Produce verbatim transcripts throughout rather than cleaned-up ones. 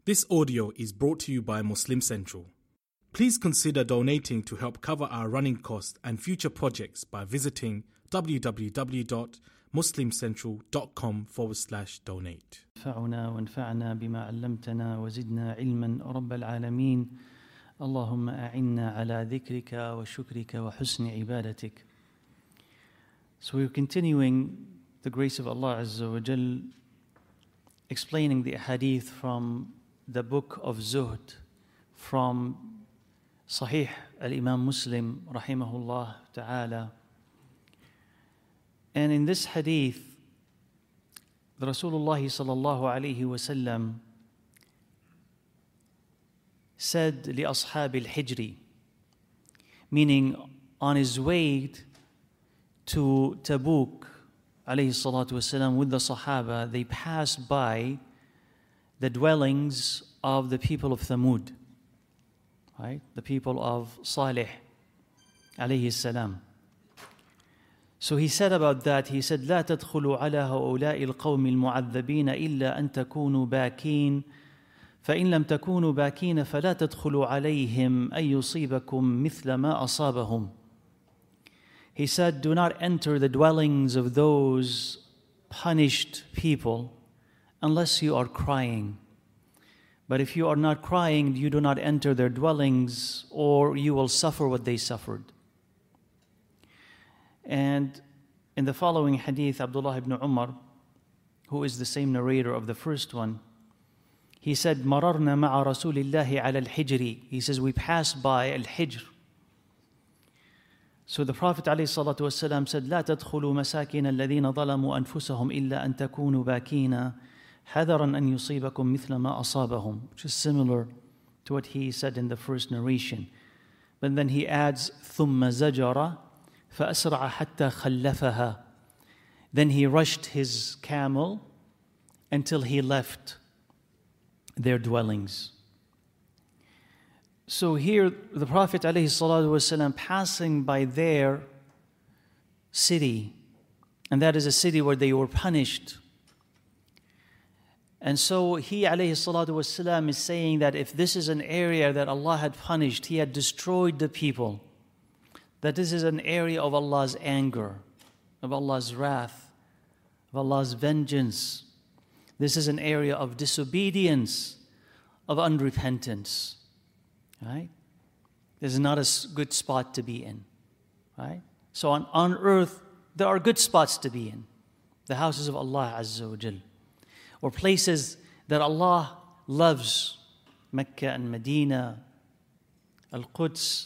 This audio is brought to you by Muslim Central. Please consider donating to help cover our running costs and future projects by visiting www.muslimcentral.com forward slash donate. انفعنا وانفعنا بما علمتنا وزدنا علما رب العالمين اللهم أعنا على ذكرك وشكرك وحسن عبادتك. So we're continuing the grace of Allah Azza wa Jal, explaining the hadith from the book of Zuhd from Sahih al-Imam Muslim rahimahullah ta'ala. And in this hadith, the Rasulullah sallallahu alayhi wa sallam said لأصحاب الحجر, meaning on his way to Tabuk alayhi salatu wasalam with the Sahaba, they passed by the dwellings of the people of Thamud, right? The people of Salih alayhi salam. So he said about that, he said, لا تدخلوا على هؤلاء القوم المعذبين إلا أن تكونوا باكين فإن لم تكونوا باكين فلا تدخلوا عليهم أن يصيبكم مثل ما أصابهم. He said, do not enter the dwellings of those punished people unless you are crying. But if you are not crying, you do not enter their dwellings, or you will suffer what they suffered. And in the following hadith, Abdullah ibn Umar, who is the same narrator of the first one, he said, مررنا مع رسول الله على الحجر. He says, we passed by al-Hijr. So the Prophet ﷺ said, لا تدخلوا مساكن الذين ظلموا أنفسهم إلا أن تكونوا باكين حذرا أن يصيبكم مثل ما أصابهم, which is similar to what he said in the first narration. But then he adds, ثم زجر فأسرع حتى خلفها. Then he rushed his camel until he left their dwellings. So here the Prophet ﷺ passing by their city, and that is a city where they were punished. And so he ﷺ is saying that if this is an area that Allah had punished, He had destroyed the people, that this is an area of Allah's anger, of Allah's wrath, of Allah's vengeance. This is an area of disobedience, of unrepentance. Right? This is not a good spot to be in. Right? So on, on earth, there are good spots to be in. The houses of Allah Azza wa Jal. Or places that Allah loves. Mecca and Medina, Al-Quds.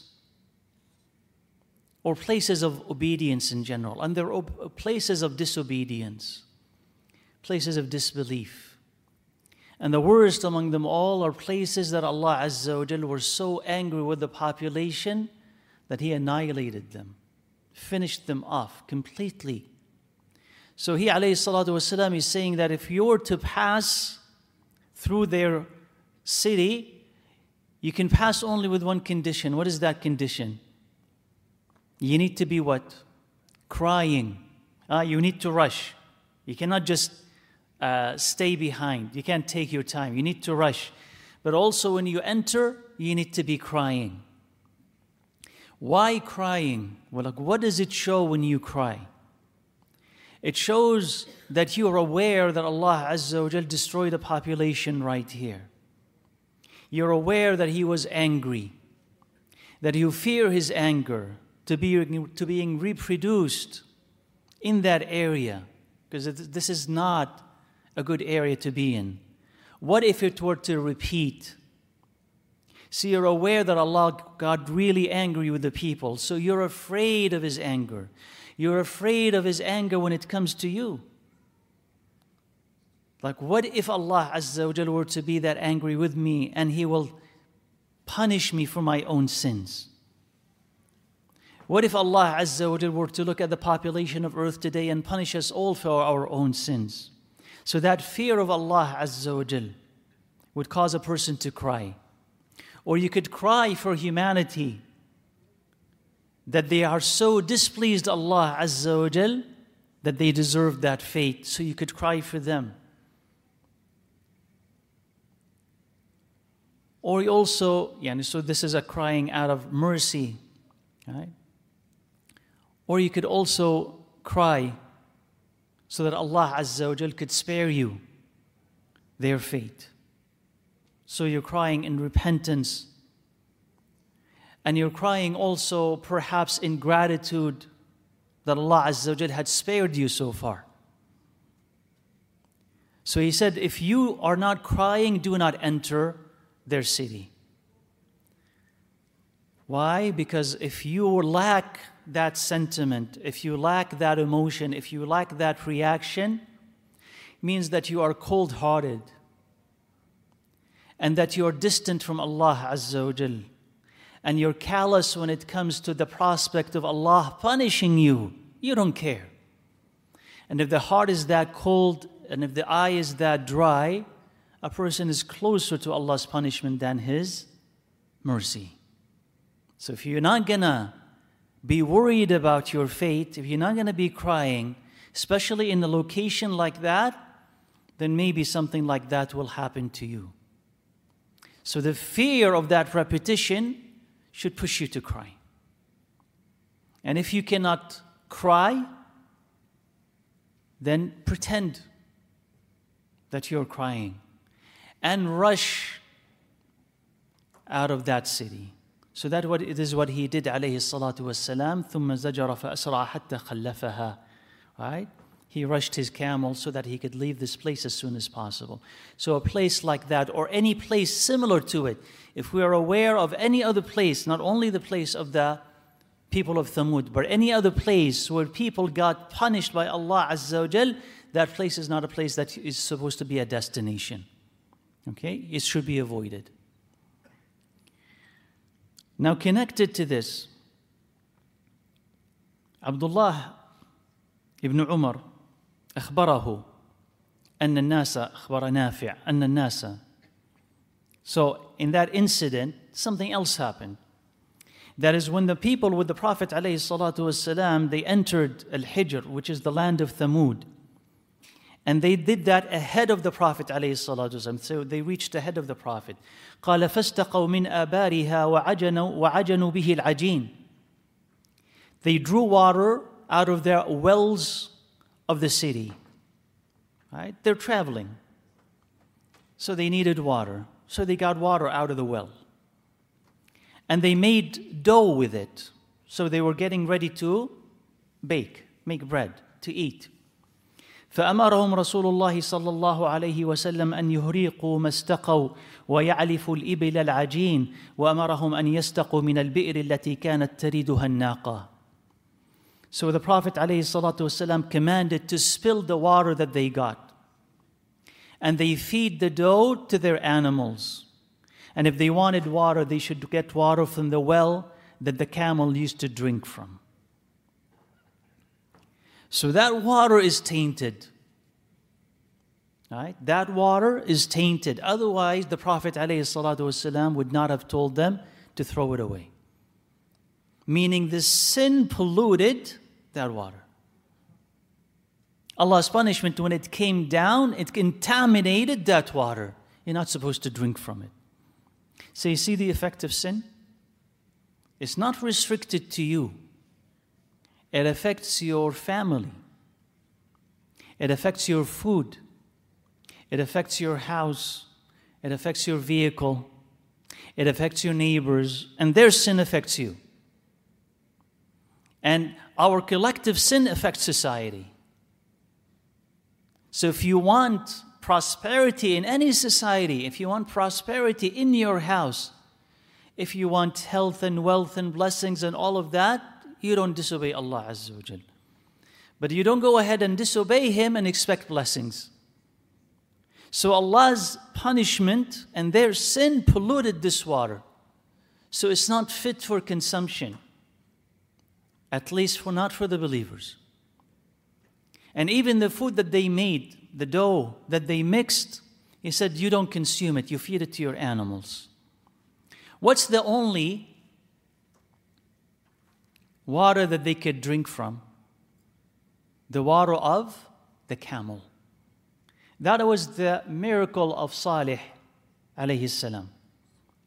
Or places of obedience in general. And there are places of disobedience. Places of disbelief. And the worst among them all are places that Allah Azza wa Jal was so angry with the population that He annihilated them, finished them off completely. So He alayhi salatu wasalam is saying that if you're to pass through their city, you can pass only with one condition. What is that condition? You need to be what? Crying. Uh, you need to rush. You cannot just Uh, stay behind. You can't take your time. You need to rush. But also when you enter, you need to be crying. Why crying? Well, like, what does it show when you cry? It shows that you are aware that Allah Azza wa Jal destroyed a population right here. You're aware that He was angry, that you fear His anger to be to being reproduced in that area, because this is not a good area to be in. What if it were to repeat? So you're aware that Allah got really angry with the people, so you're afraid of His anger. You're afraid of His anger when it comes to you. Like, what if Allah Azza wa Jal were to be that angry with me and He will punish me for my own sins? What if Allah Azza wa Jal were to look at the population of earth today and punish us all for our own sins? So that fear of Allah Azza wa Jal would cause a person to cry. Or you could cry for humanity, that they are so displeased Allah Azza wa Jal that they deserve that fate. So you could cry for them. Or you also, yeah, so this is a crying out of mercy, right? Or you could also cry so that Allah Azza wa Jal could spare you their fate. So you're crying in repentance. And you're crying also perhaps in gratitude that Allah Azza wa Jal had spared you so far. So he said, if you are not crying, do not enter their city. Why? Because if you lack that sentiment, if you lack that emotion, if you lack that reaction, it means that you are cold-hearted and that you are distant from Allah Azza wa Jal, and you're callous when it comes to the prospect of Allah punishing you. You don't care. And if the heart is that cold and if the eye is that dry, a person is closer to Allah's punishment than His mercy. So if you're not gonna be worried about your fate, if you're not gonna be crying, especially in a location like that, then maybe something like that will happen to you. So the fear of that repetition should push you to cry. And if you cannot cry, then pretend that you're crying and rush out of that city. So that what it is what he did, alayhi salatu wassalam. ثُمَّ زَجَرَ فَأَسْرَعَ حَتَّى خَلَّفَهَا. Right? He rushed his camel so that he could leave this place as soon as possible. So a place like that, or any place similar to it, if we are aware of any other place, not only the place of the people of Thamud, but any other place where people got punished by Allah Azza wa Jal, that place is not a place that is supposed to be a destination. Okay? It should be avoided. Now connected to this, Abdullah ibn Umar أخبره أن الناس أخبر نافع أن الناس. So in that incident, something else happened. That is when the people with the Prophet ﷺ, they entered Al-Hijr, which is the land of Thamud. And they did that ahead of the Prophet ﷺ. So they reached ahead of the Prophet. قال فاستقوا من آبارها وعجنوا وعجنوا به العجين. They drew water out of their wells of the city. Right? They're traveling. So they needed water. So they got water out of the well. And they made dough with it. So they were getting ready to bake, make bread, to eat. فأمرهم رسول الله صلى الله عليه وسلم أن يهريقوا ما استقوا ويعلفوا الإبل العجين وأمرهم أن يستقوا من البئر التي كانت تريدها الناقة. So the Prophet ﷺ commanded to spill the water that they got. And they feed the dough to their animals. And if they wanted water, they should get water from the well that the camel used to drink from. So that water is tainted. Right? That water is tainted. Otherwise, the Prophet ﷺ would not have told them to throw it away. Meaning the sin polluted that water. Allah's punishment, when it came down, it contaminated that water. You're not supposed to drink from it. So you see the effect of sin? It's not restricted to you. It affects your family. It affects your food. It affects your house. It affects your vehicle. It affects your neighbors. And their sin affects you. And our collective sin affects society. So if you want prosperity in any society, if you want prosperity in your house, if you want health and wealth and blessings and all of that, you don't disobey Allah Azza wa Jal. But you don't go ahead and disobey Him and expect blessings. So Allah's punishment and their sin polluted this water. So it's not fit for consumption. At least for not for the believers. And even the food that they made, the dough that they mixed, He said, you don't consume it, you feed it to your animals. What's the only water that they could drink from? The water of the camel. That was the miracle of Salih alayhi salam.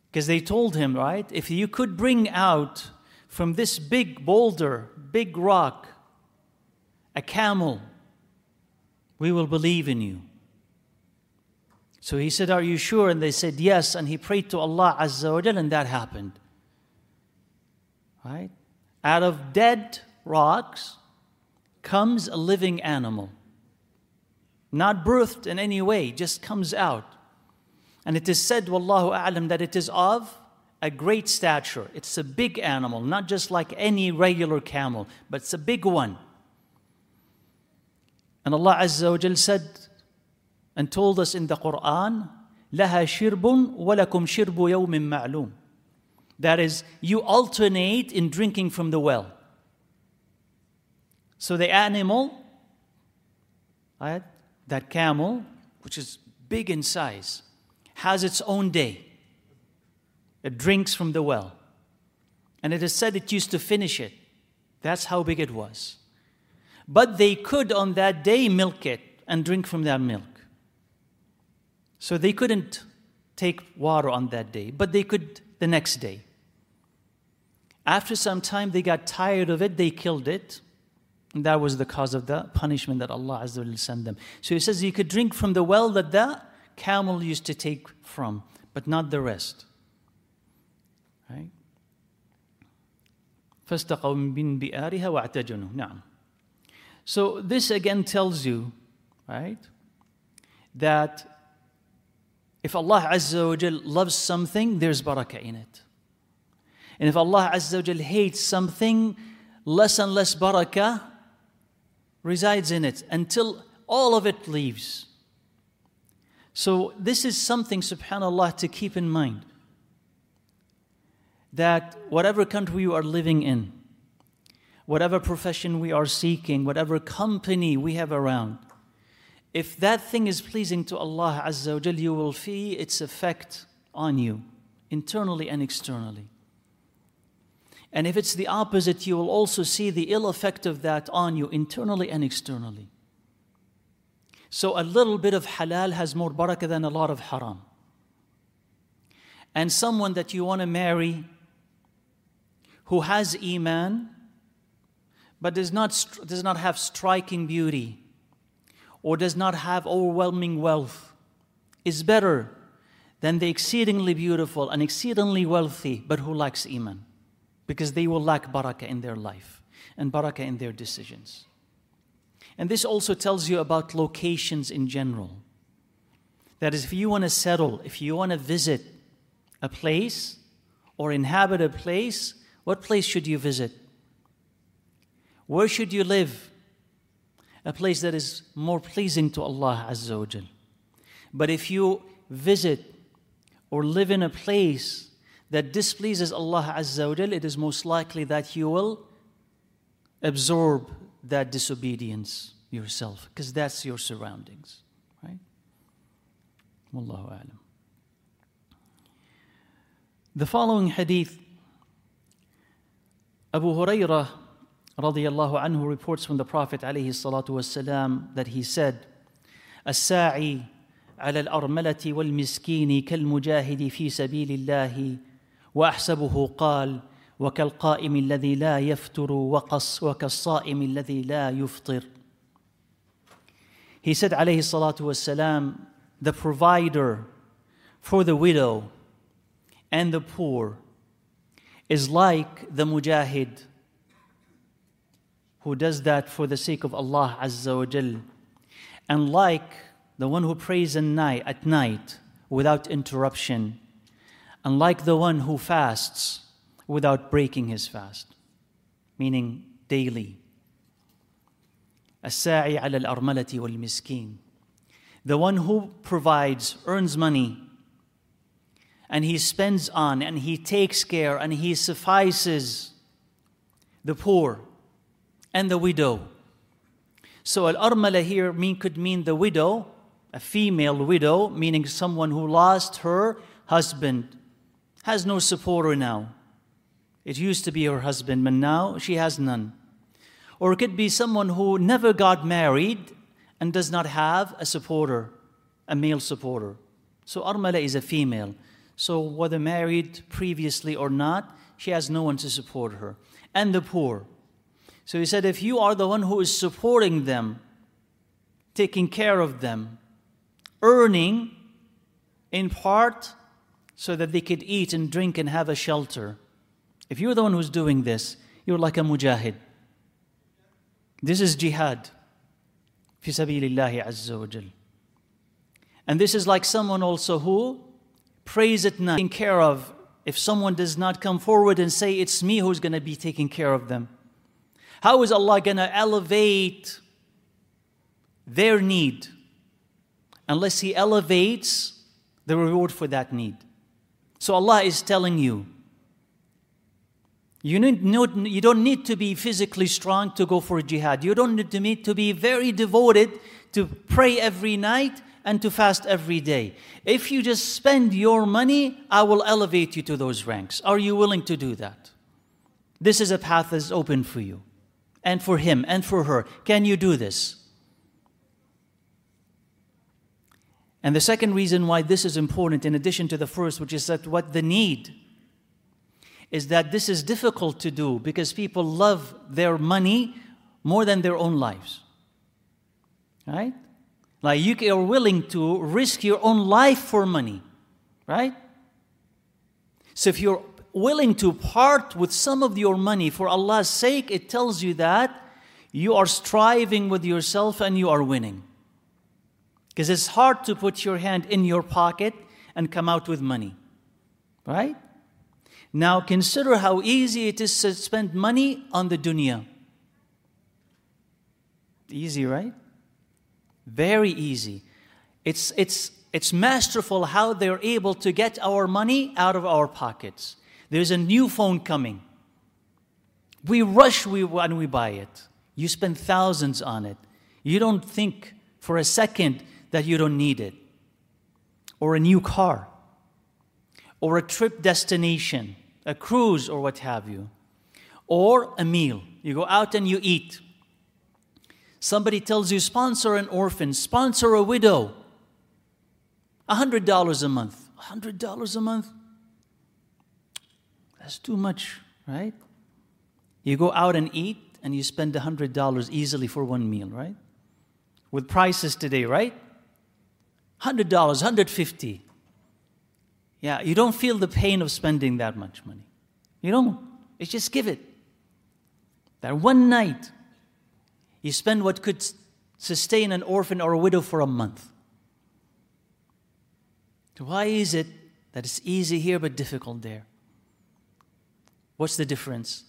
Because they told him, right, if you could bring out from this big boulder, big rock, a camel, we will believe in you. So he said, are you sure? And they said, yes. And he prayed to Allah Azza wa Jal, and that happened. Right? Out of dead rocks comes a living animal. Not birthed in any way, just comes out. And it is said, Wallahu a'lam, that it is of a great stature. It's a big animal, not just like any regular camel, but it's a big one. And Allah Azza wa Jal said and told us in the Quran, لَهَا شِرْبٌ وَلَكُمْ شِرْبُ يَوْمٍ مَعْلُومٍ. That is, you alternate in drinking from the well. So the animal, right, that camel, which is big in size, has its own day. It drinks from the well. And it is said it used to finish it. That's how big it was. But they could on that day milk it and drink from that milk. So they couldn't take water on that day, but they could the next day. After some time, they got tired of it, they killed it. And that was the cause of the punishment that Allah Azza wa Jalla sent them. So he says you could drink from the well that the camel used to take from, but not the rest. Right? فَاسْتَقَوْا مِنْ بِئَارِهَا وَاعْتَجَنُوا. نعم. So this again tells you, right, that if Allah Azza wa Jal loves something, there's barakah in it. And if Allah Azza wa Jal hates something, less and less barakah resides in it until all of it leaves. So this is something, subhanAllah, to keep in mind. That whatever country you are living in, whatever profession we are seeking, whatever company we have around, if that thing is pleasing to Allah Azza wa Jal, you will feel its effect on you, internally and externally. And if it's the opposite, you will also see the ill effect of that on you, internally and externally. So a little bit of halal has more barakah than a lot of haram. And someone that you want to marry who has iman, but does not, does not have striking beauty, or does not have overwhelming wealth, is better than the exceedingly beautiful and exceedingly wealthy, but who lacks iman. Because they will lack barakah in their life and barakah in their decisions. And this also tells you about locations in general. That is, if you want to settle, if you want to visit a place or inhabit a place, what place should you visit? Where should you live? A place that is more pleasing to Allah Azza wa Jal. But if you visit or live in a place that displeases Allah Azza wa Jal, it is most likely that you will absorb that disobedience yourself, because that's your surroundings, right? Wallahu a'lam. The following hadith, Abu Hurairah radiyallahu anhu reports from the Prophet alayhi salatu wassalam that he said, الساعي على الأرملة والمسكين كالمجاهد في سبيل الله وأحسبه قال وكالقائم الذي لا يفتر وقص وكالصائم الذي لا يفطر. He said alayhi salatu wassalam, the provider for the widow and the poor is like the mujahid who does that for the sake of Allah Azza wa Jal, and like the one who prays at night, at night without interruption, and like the one who fasts without breaking his fast, meaning daily. الساعي على الأرملة والمسكين, the one who provides, earns money, and he spends on, and he takes care, and he suffices the poor and the widow. So al-armala here mean, could mean the widow, a female widow, meaning someone who lost her husband, has no supporter now. It used to be her husband, but now she has none. Or it could be someone who never got married and does not have a supporter, a male supporter. So armala is a female. So whether married previously or not, she has no one to support her. And the poor. So he said, if you are the one who is supporting them, taking care of them, earning in part so that they could eat and drink and have a shelter, if you're the one who's doing this, you're like a mujahid. This is jihad. Fi sabilillahi azza wa jal. And this is like someone also who prays at night, taking care of, if someone does not come forward and say, it's me who's going to be taking care of them. How is Allah going to elevate their need unless He elevates the reward for that need? So Allah is telling you, you, need, you don't need to be physically strong to go for jihad. You don't need to, need to be very devoted to pray every night and to fast every day. If you just spend your money, I will elevate you to those ranks. Are you willing to do that? This is a path that's open for you and for him and for her. Can you do this? And the second reason why this is important, in addition to the first, which is that what the need, is that this is difficult to do because people love their money more than their own lives. Right? Like you are willing to risk your own life for money. Right? So if you're willing to part with some of your money for Allah's sake, it tells you that you are striving with yourself and you are winning. Because it's hard to put your hand in your pocket and come out with money. Right? Now consider how easy it is to spend money on the dunya. Easy, right? Very easy. It's, it's, it's masterful how they're able to get our money out of our pockets. There's a new phone coming. We rush we, when we buy it. You spend thousands on it. You don't think for a second that you don't need it. Or a new car. Or a trip destination. A cruise or what have you. Or a meal. You go out and you eat. Somebody tells you, sponsor an orphan, sponsor a widow. one hundred dollars a month. one hundred dollars a month? That's too much, right? You go out and eat and you spend one hundred dollars easily for one meal, right? With prices today, right? one hundred dollars, one hundred fifty dollars. Yeah, you don't feel the pain of spending that much money. You don't. It's just give it. That one night, you spend what could sustain an orphan or a widow for a month. Why is it that it's easy here but difficult there? What's the difference?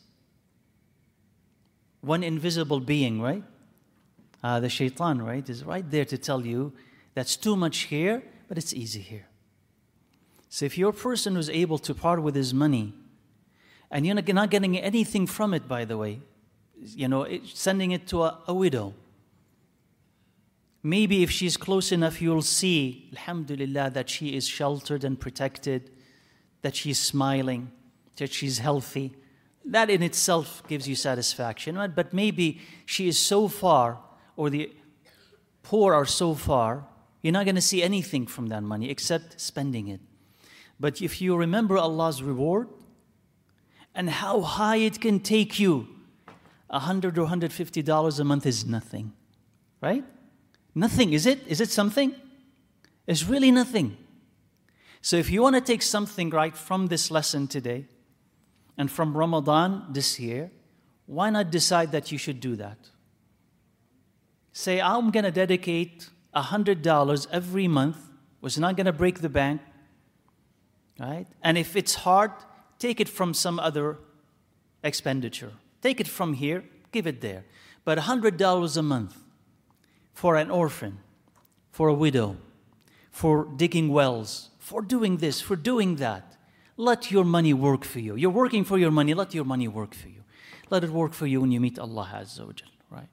One invisible being, right? Uh, the shaitan, right, is right there to tell you that's too much here, but it's easy here. So if you're a person who's able to part with his money, and you're not getting anything from it, by the way, you know, sending it to a, a widow. Maybe if she's close enough, you'll see, alhamdulillah, that she is sheltered and protected, that she's smiling, that she's healthy. That in itself gives you satisfaction. Right? But maybe she is so far, or the poor are so far, you're not going to see anything from that money except spending it. But if you remember Allah's reward and how high it can take you, one hundred or one hundred fifty dollars a month is nothing, right? Nothing, is it? Is it something? It's really nothing. So if you want to take something right from this lesson today and from Ramadan this year, why not decide that you should do that? Say, I'm going to dedicate one hundred dollars every month, which is not going to break the bank, right? And if it's hard, take it from some other expenditure. Take it from here, give it there. But one hundred dollars a month for an orphan, for a widow, for digging wells, for doing this, for doing that. Let your money work for you. You're working for your money, let your money work for you. Let it work for you when you meet Allah Azza wa Jal, right?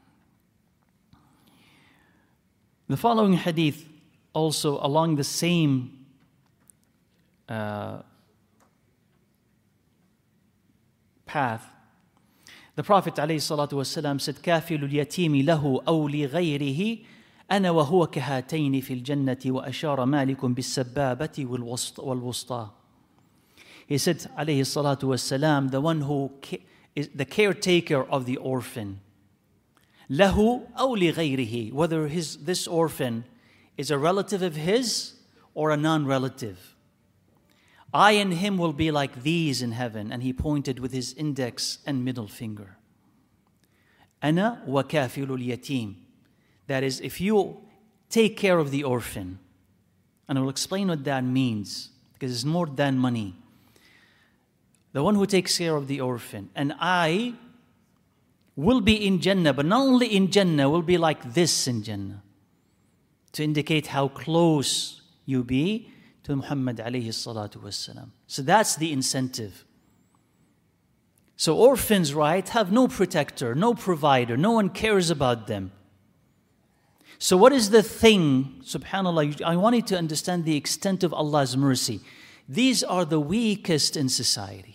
The following hadith, also along the same uh, path, the Prophet ﷺ said, كَافِلُ الْيَتِيمِ لَهُ أَوْ لِغَيْرِهِ أنا وهو كهاتين في الجنة وأشار مالك بالسبابة والوسطى. He said, alayhi salatu wassalam, the one who is the caretaker of the orphan. له أو لغيره, whether his, this orphan is a relative of his or a non-relative. I and him will be like these in heaven. And he pointed with his index and middle finger. أنا وكافل اليتيم. That is, if you take care of the orphan, and I will explain what that means, because it's more than money. The one who takes care of the orphan, and I will be in Jannah, but not only in Jannah, will be like this in Jannah, to indicate how close you be to Muhammad alayhi salatu wassalam. So that's the incentive. So orphans, right, have no protector, no provider, no one cares about them. So what is the thing, subhanAllah, I want you to understand the extent of Allah's mercy. These are the weakest in society.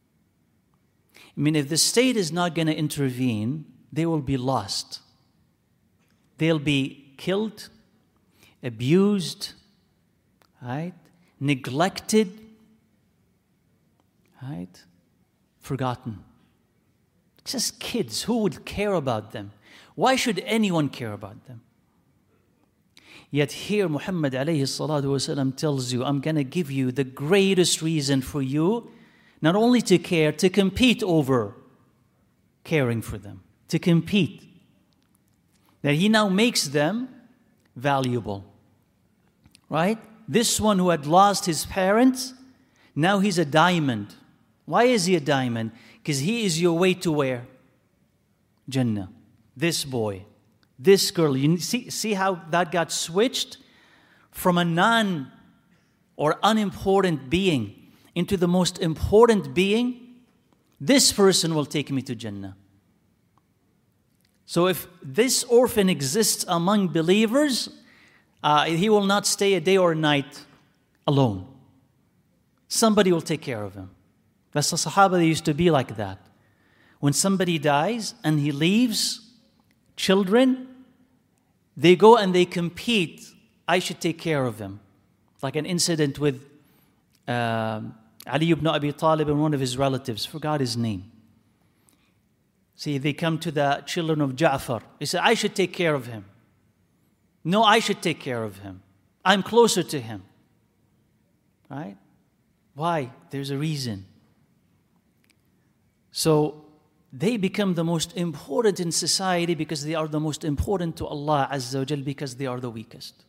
I mean, if the state is not going to intervene, they will be lost. They'll be killed, abused, right? Neglected, right? Forgotten. Just kids. Who would care about them? Why should anyone care about them? Yet here Muhammad alayhi salatu wasalam tells you, I'm going to give you the greatest reason for you not only to care, to compete over caring for them. To compete. That he now makes them valuable. Right? This one who had lost his parents, now he's a diamond. Why is he a diamond? Because he is your way to where? Jannah. This boy. This girl. You see, see how that got switched? From a non or unimportant being into the most important being. This person will take me to Jannah. So if this orphan exists among believers, uh, he will not stay a day or a night alone. Somebody will take care of him. That's the Sahaba, they used to be like that. When somebody dies and he leaves children, they go and they compete. I should take care of him. Like an incident with uh, Ali ibn Abi Talib and one of his relatives. Forgot his name. See, they come to the children of Ja'far. They say, I should take care of him. No, I should take care of him. I'm closer to him. Right? Why? There's a reason. So they become the most important in society because they are the most important to Allah Azza wa Jal, because they are the weakest.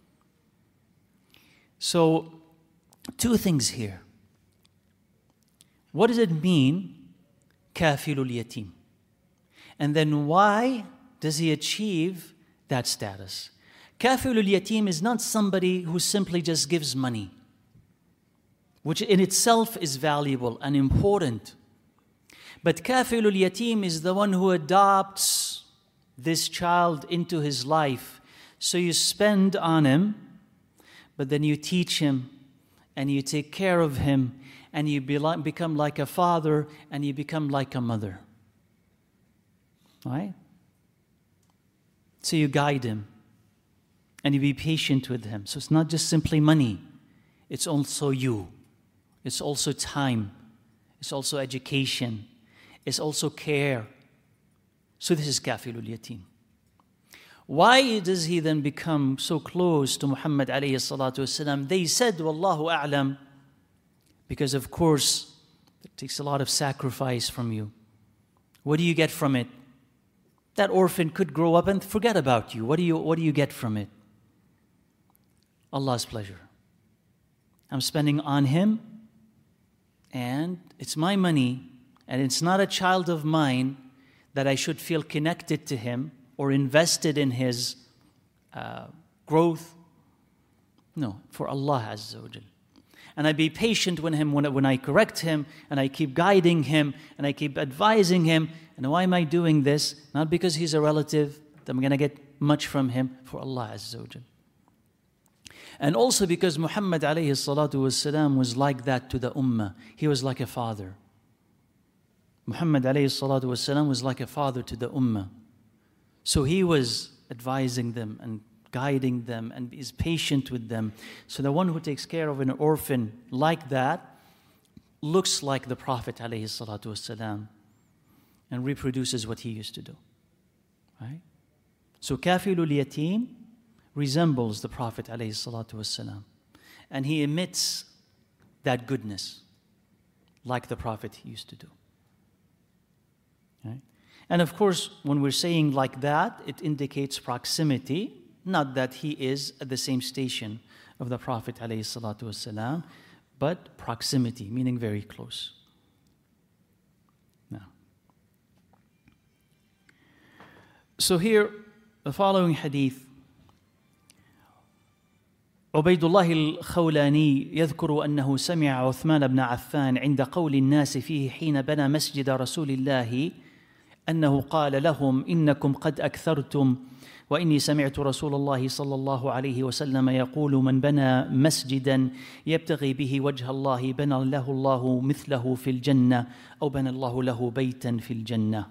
So, two things here. What does it mean, kafilul yatim? And then why does he achieve that status? Kafilul yatim is not somebody who simply just gives money, which in itself is valuable and important. But kafilul yatim is the one who adopts this child into his life. So you spend on him, but then you teach him, and you take care of him, and you become like a father, and you become like a mother. Right? So you guide him, and you be patient with him. So it's not just simply money. It's also you. It's also time. It's also education. It's also care. So this is kafilul yatim. Why does he then become so close to Muhammad alayhi salatu wasalam? They said, Wallahu a'lam, because of course it takes a lot of sacrifice from you. What do you get from it? That orphan could grow up and forget about you. What do you, what do you get from it? Allah's pleasure. I'm spending on him, and it's my money, and it's not a child of mine that I should feel connected to him or invested in his uh, growth. No, for Allah Azza wa Jal. And I be patient with him when, when I correct him, and I keep guiding him, and I keep advising him. And why am I doing this? Not because he's a relative, that I'm going to get much from him, for Allah Azza wa Jal. And also because Muhammad alayhi salatu wasalam was like that to the ummah. He was like a father. Muhammad alayhi salatu wasalam was like a father to the ummah. So he was advising them and guiding them and is patient with them. So the one who takes care of an orphan like that looks like the Prophet ﷺ and reproduces what he used to do. Right? So kafilul yatim resembles the Prophet ﷺ, and he emits that goodness like the Prophet used to do. Right? And of course, when we're saying like that, it indicates proximity, not that he is at the same station of the Prophet ﷺ, but proximity, meaning very close. Now, so here, the following hadith, عبيد الله الخولاني يذكر أنه سمع عثمان بن عفان عند قول الناس فيه حين بنى مسجد رسول الله أنه قال لهم إنكم قد أكثرتم وإني سمعت رسول الله صلى الله عليه وسلم يقول من بنى مسجدا يبتغي به وجه الله بنى له الله مثله في الجنة أو بنى الله له بيتا في الجنة.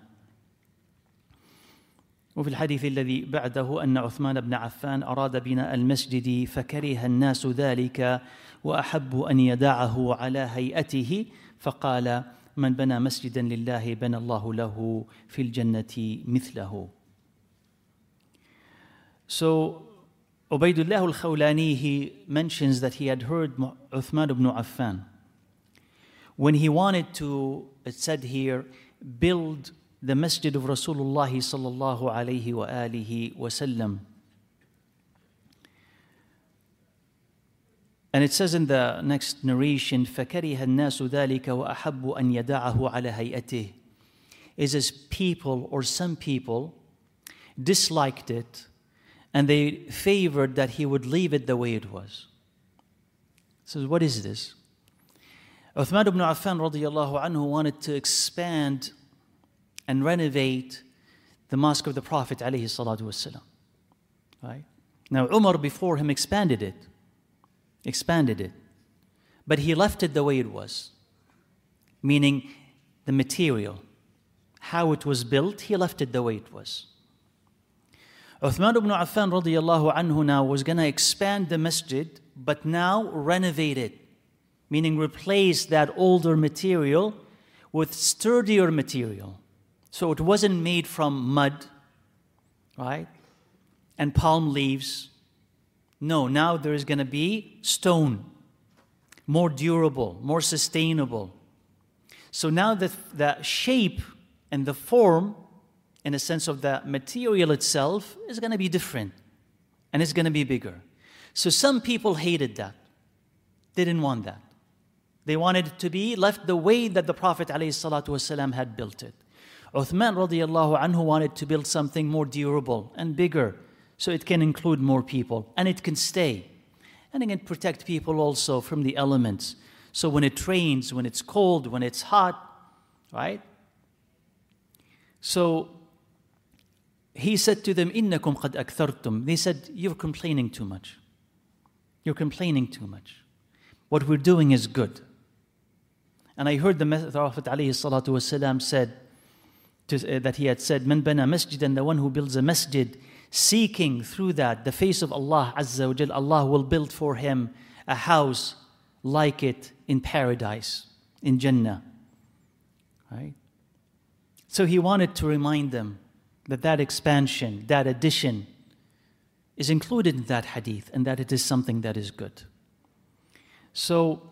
وفي الحديث الذي بعده أن عثمان بن عفان أراد بناء المسجد فكره الناس ذلك وأحبوا أن يدعه على هيئته فقال من بنى مسجدا لله بنى الله له في الجنة مثله. So Ubaydullah al-Khawlani, he mentions that he had heard Uthman ibn Affan when he wanted to, it said here, build the masjid of Rasulullah sallallahu alayhi wa alihi wa sallam. And it says in the next narration, فَكَرِهَ النَّاسُ ذَلِكَ وَأَحَبُّ أَنْ يَدَعَهُ عَلَى هَيْئَتِهِ. Is as people or some people disliked it and they favored that he would leave it the way it was. So what is this? Uthman ibn Affan radiyallahu anhu wanted to expand and renovate the mosque of the Prophet alayhi salatu wasalam. Right? Now Umar before him expanded it. Expanded it. But he left it the way it was. Meaning the material, how it was built, he left it the way it was. Uthman ibn Affan radiyallahu anhu now was going to expand the masjid, but now renovate it. Meaning replace that older material with sturdier material. So it wasn't made from mud, right? And palm leaves. No, now there is going to be stone, more durable, more sustainable. So now the, the shape and the form, in a sense of the material itself, is going to be different. And it's going to be bigger. So some people hated that. They didn't want that. They wanted it to be left the way that the Prophet ﷺ had built it. Uthman radiallahu anhu wanted to build something more durable and bigger, so it can include more people and it can stay. And it can protect people also from the elements. So when it rains, when it's cold, when it's hot, right? So he said to them, إِنَّكُمْ قَدْ أَكْثَرْتُمْ. They said, you're complaining too much. You're complaining too much. What we're doing is good. And I heard the Prophet ﷺ said, to, uh, that he had said, Man bana masjidan, the one who builds a masjid, seeking through that the face of Allah Azza wa Jal, Allah will build for him a house like it in paradise, in Jannah. Right? So he wanted to remind them that that expansion, that addition is included in that hadith and that it is something that is good. So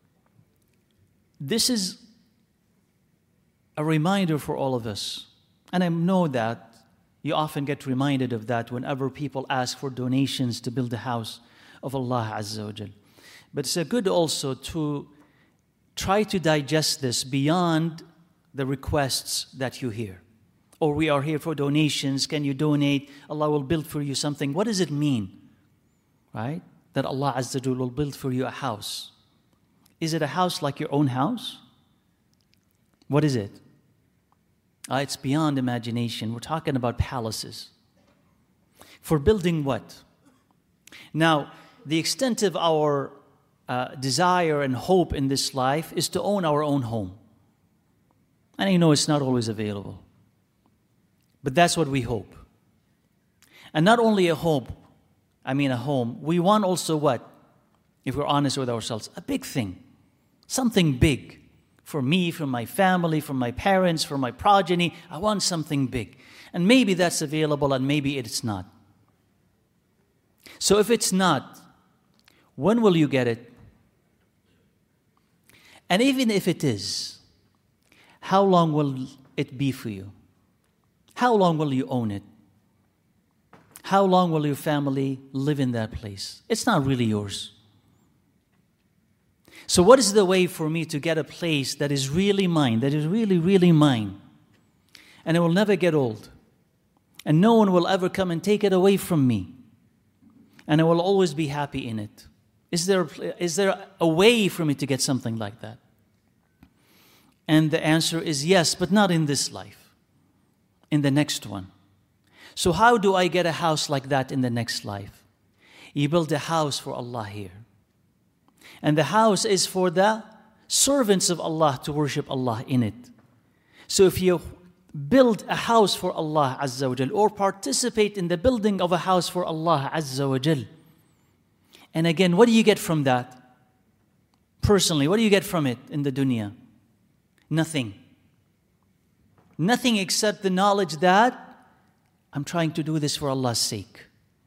this is a reminder for all of us. And I know that you often get reminded of that whenever people ask for donations to build the house of Allah Azza wa Jal. But it's a good also to try to digest this beyond the requests that you hear. Or we are here for donations, can you donate? Allah will build for you something. What does it mean? Right? That Allah Azza wa Jal will build for you a house. Is it a house like your own house? What is it? Uh, it's beyond imagination. We're talking about palaces. For building what? Now, the extent of our uh, desire and hope in this life is to own our own home. And you know it's not always available. But that's what we hope. And not only a hope, I mean a home, we want also what? If we're honest with ourselves, a big thing. Something big. For me, for my family, for my parents, for my progeny. I want something big. And maybe that's available and maybe it's not. So if it's not, when will you get it? And even if it is, how long will it be for you? How long will you own it? How long will your family live in that place? It's not really yours. So what is the way for me to get a place that is really mine, that is really, really mine? And it will never get old. And no one will ever come and take it away from me. And I will always be happy in it. Is there, is there a way for me to get something like that? And the answer is yes, but not in this life. In the next one. So how do I get a house like that in the next life? You build a house for Allah here. And the house is for the servants of Allah to worship Allah in it. So if you build a house for Allah Azza wa Jal, or participate in the building of a house for Allah Azza wa Jal, and again, what do you get from that? Personally, what do you get from it in the dunya? Nothing. Nothing except the knowledge that I'm trying to do this for Allah's sake.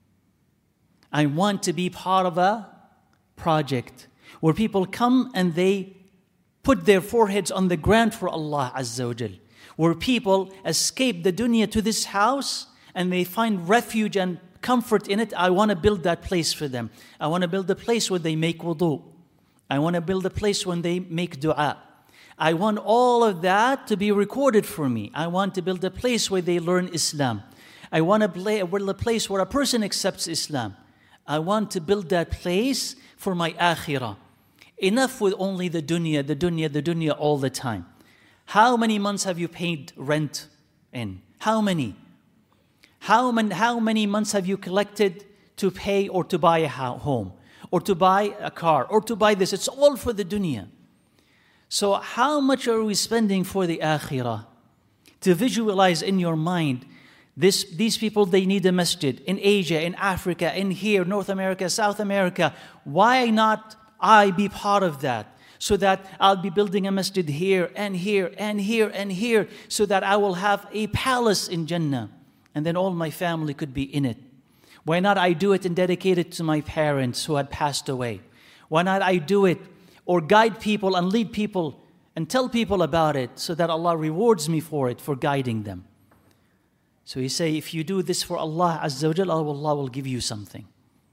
I want to be part of a project where people come and they put their foreheads on the ground for Allah Azza wa Jal. Where people escape the dunya to this house and they find refuge and comfort in it. I want to build that place for them. I want to build a place where they make wudu. I want to build a place when they make dua. I want all of that to be recorded for me. I want to build a place where they learn Islam. I want to build a place where a person accepts Islam. I want to build that place for my akhirah. Enough with only the dunya, the dunya, the dunya all the time. How many months have you paid rent in? How many? How many, how many months have you collected to pay or to buy a home? Or to buy a car? Or to buy this? It's all for the dunya. So how much are we spending for the akhirah? To visualize in your mind, this, these people, they need a masjid in Asia, in Africa, in here, North America, South America. Why not I be part of that? So that I'll be building a masjid here and here and here and here, so that I will have a palace in Jannah. And then all my family could be in it. Why not I do it and dedicate it to my parents who had passed away? Why not I do it or guide people and lead people and tell people about it so that Allah rewards me for it, for guiding them. So he say, if you do this for Allah Azza wa Jal, Allah will give you something.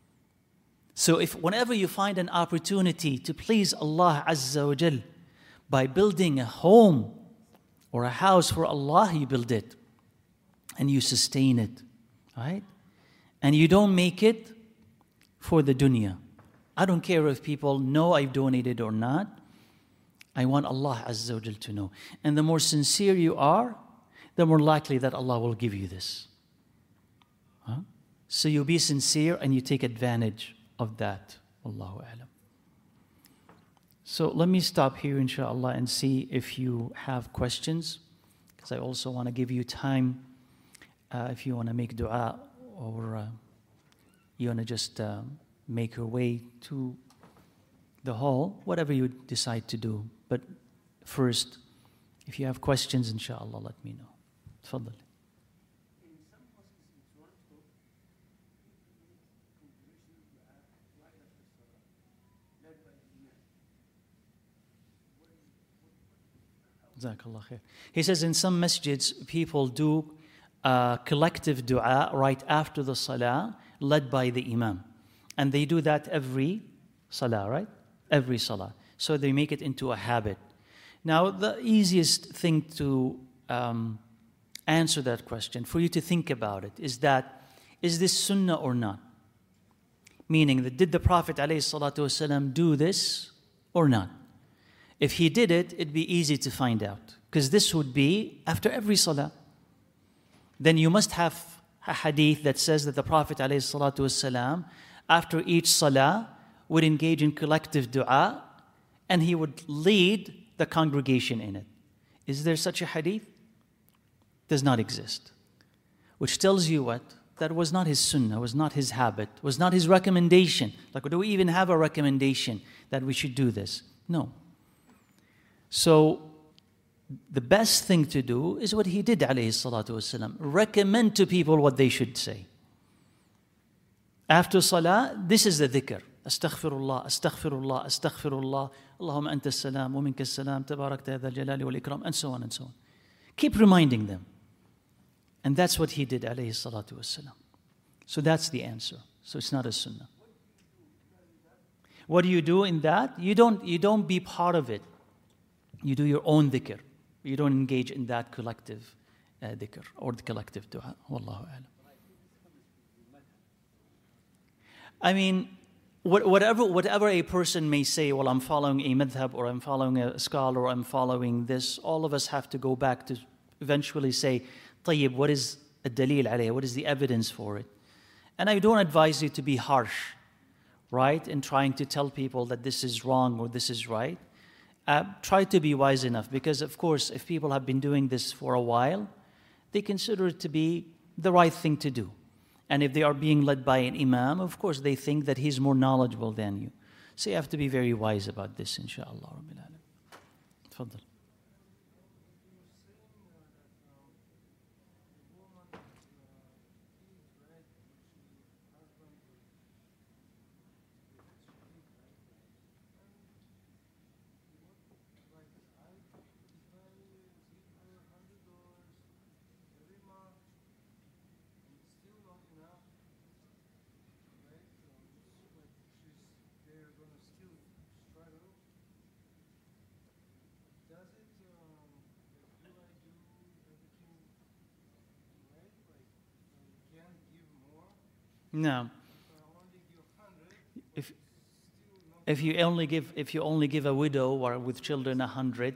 So if whenever you find an opportunity to please Allah Azza wa Jal by building a home or a house for Allah, you build it and you sustain it, right? And you don't make it for the dunya. I don't care if people know I've donated or not. I want Allah Azza wa Jal to know. And the more sincere you are, the more likely that Allah will give you this. Huh? So you be sincere and you take advantage of that. Allahu A'lam. So let me stop here, inshallah, and see if you have questions, because I also want to give you time uh, if you want to make dua, or uh, you want to just uh, make your way to the hall, whatever you decide to do. But first, if you have questions, inshallah, let me know. Tfaddal. Jazakallah khair. He says in some masjids, people do uh, collective dua right after the salah, led by the imam. And they do that every salah, right? Every salah. So they make it into a habit. Now, the easiest thing to um, answer that question, for you to think about it, is that, is this sunnah or not? Meaning, that did the Prophet ﷺ do this or not? If he did it, it'd be easy to find out. Because this would be after every salah. Then you must have a hadith that says that the Prophet ﷺ, after each salah, would engage in collective dua, and he would lead the congregation in it. Is there such a hadith? Does not exist. Which tells you what? that was not his sunnah, was not his habit, was not his recommendation. Like, do we even have a recommendation that we should do this? No. So, the best thing to do is what he did, alayhi salatu wasalam. Recommend to people what they should say. After salah, this is the dhikr. Astaghfirullah, astaghfirullah, astaghfirullah. Allahumma anta as-salam, wa minka as-salam, tabarakta ya dhal jalali wal ikram, and so on and so on. Keep reminding them. And that's what he did, alayhi salatu wasalam. So that's the answer. So it's not a sunnah. What do you do in that? You don't, you don't be part of it. You do your own dhikr. You don't engage in that collective uh, dhikr or the collective dua. Wallahu a'lam. I mean, whatever, whatever a person may say, well, I'm following a madhab, or I'm following a scholar, or I'm following this, all of us have to go back to eventually say, طيب, what is a dalil alayh? What is the evidence for it? And I don't advise you to be harsh, right, in trying to tell people that this is wrong or this is right. Uh, try to be wise enough, because, of course, if people have been doing this for a while, they consider it to be the right thing to do. And if they are being led by an imam, of course, they think that he's more knowledgeable than you. So you have to be very wise about this, inshaAllah. Rabbil Alamin. Tfaddal. No. If if you only give if you only give a widow or with children a hundred,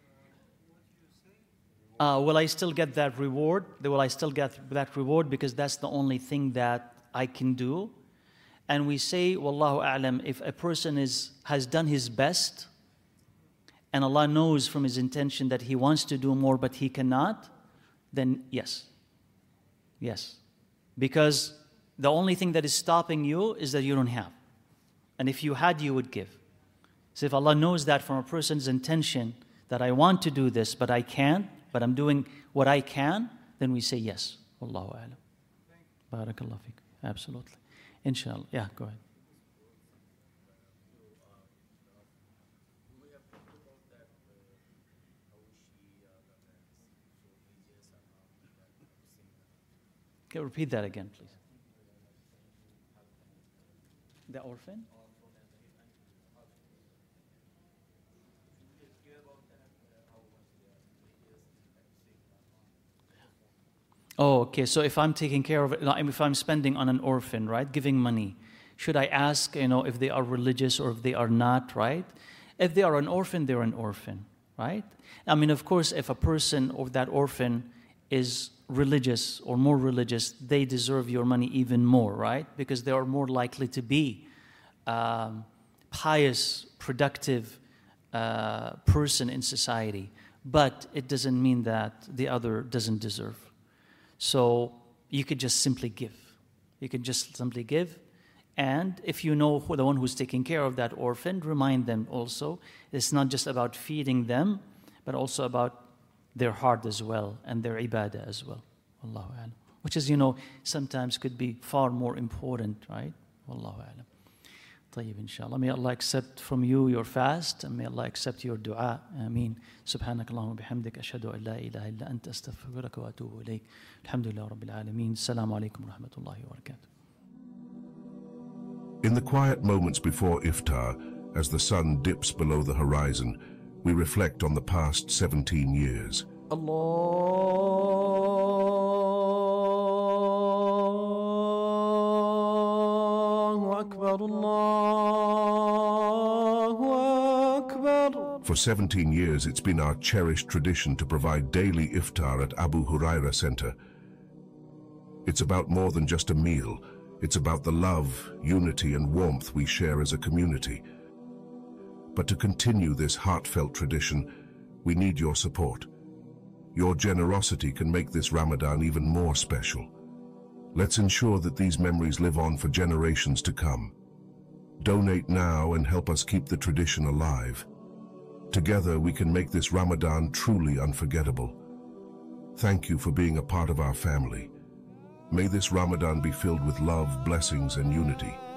uh, will I still get that reward? Will I still get that reward because that's the only thing that I can do? And we say, Wallahu a'lam, if a person is has done his best, and Allah knows from his intention that he wants to do more but he cannot, then yes, yes, because the only thing that is stopping you is that you don't have. And if you had, you would give. So if Allah knows that from a person's intention, that I want to do this, but I can't, but I'm doing what I can, then we say yes. Wallahu a'lam. Barakallahu feek. Absolutely. Inshallah. Yeah, go ahead. Okay, repeat that again, please. The orphan? Oh, okay. So if I'm taking care of it, if I'm spending on an orphan, right, giving money, should I ask, you know, if they are religious or if they are not, right? If they are an orphan, they're an orphan, right? I mean, of course, if a person or that orphan is religious or more religious, they deserve your money even more, right? Because they are more likely to be um, pious, productive uh, person in society. But it doesn't mean that the other doesn't deserve. So you could just simply give. You could just simply give. And if you know who, the one who's taking care of that orphan, remind them also. It's not just about feeding them, but also about their heart as well and their ibadah as well. Wallahu a'lam. Which is, you know, sometimes could be far more important, right? Wallahu a'lam. طيب inshallah. May Allah accept from you your fast, and may Allah accept your dua. Ameen. Subhanak Allahumma bihamdik. Ashhadu an la ilaha illa anta astaghfiruka wa atubu ilayk. Alhamdulillah Rabbil Alameen. Assalamu alaikum wa rahmatullahi wa barakatuh. In the quiet moments before iftar, as the sun dips below the horizon, we reflect on the past seventeen years. Allahu Akbar, Allahu Akbar. For seventeen years, it's been our cherished tradition to provide daily iftar at Abu Huraira Center. It's about more than just a meal. It's about the love, unity, and warmth we share as a community. But to continue this heartfelt tradition, we need your support. Your generosity can make this Ramadan even more special. Let's ensure that these memories live on for generations to come. Donate now and help us keep the tradition alive. Together we can make this Ramadan truly unforgettable. Thank you for being a part of our family. May this Ramadan be filled with love, blessings, and unity.